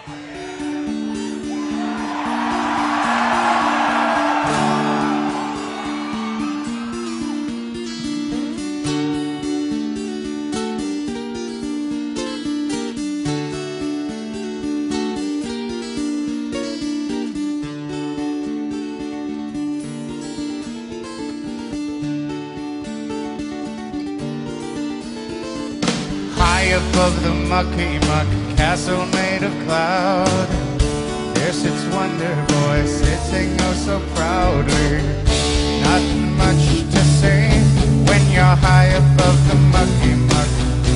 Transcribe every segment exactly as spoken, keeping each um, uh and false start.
Above the mucky muck castle made of cloud, there sits Wonder Boy sitting oh so proudly. Not much to say when you're high above the mucky muck.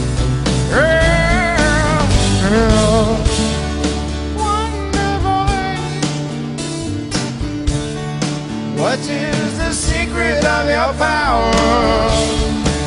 Girl, girl, Wonder Boy, what is the secret of your power?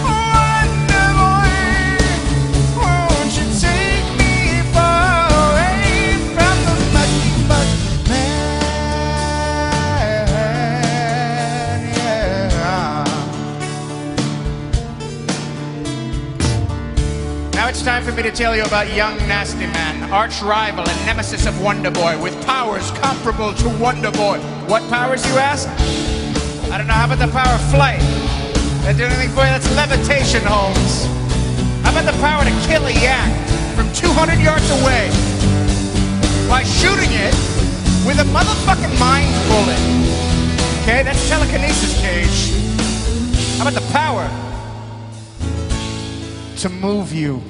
It's time for me to tell you about Young Nasty Man, arch rival and nemesis of Wonder Boy, with powers comparable to Wonder Boy. What powers, you ask? I don't know. How about the power of flight? That do anything for you? That's levitation, Holmes. How about the power to kill a yak from two hundred yards away by shooting it with a motherfucking mind bullet? Okay, that's telekinesis, Cage. How about the power to move you?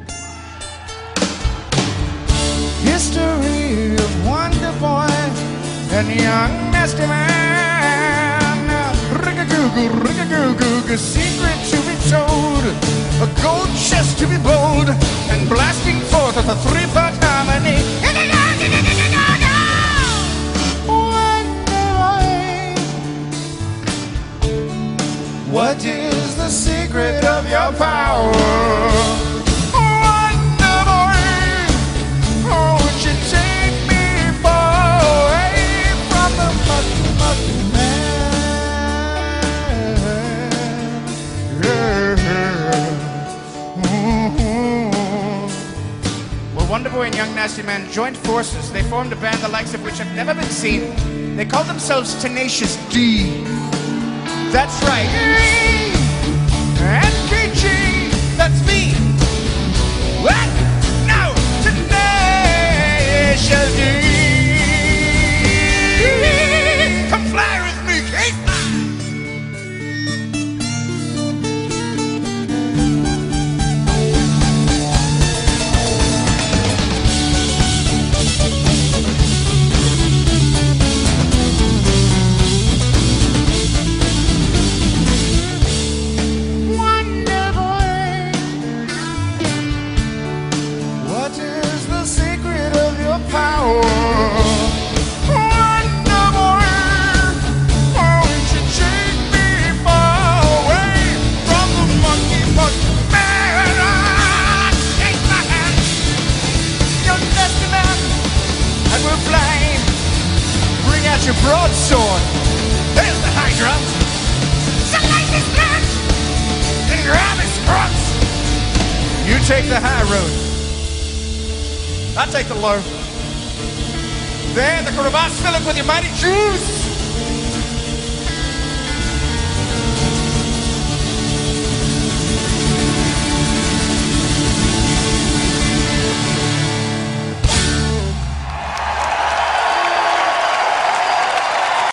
History of Wonder Boy and Young Nasty Man. Rig-a-goo-goo, rig-a-goo-goo, a secret to be told, a gold chest to be bold, and blasting forth with a three-part harmony. Wonder Boy, what is the secret of your power? Wonder Boy and Young Nasty Man joined forces. They formed a band the likes of which have never been seen. They called themselves Tenacious D. That's right. And K G, that's me. What? No, Tenacious D. Come fly with me, Keith. Your broadsword. There's the high drums. Select his nuts and grab his crooks. You take the high road. I'll take the low. There, the crevasse, fill it with your mighty juice.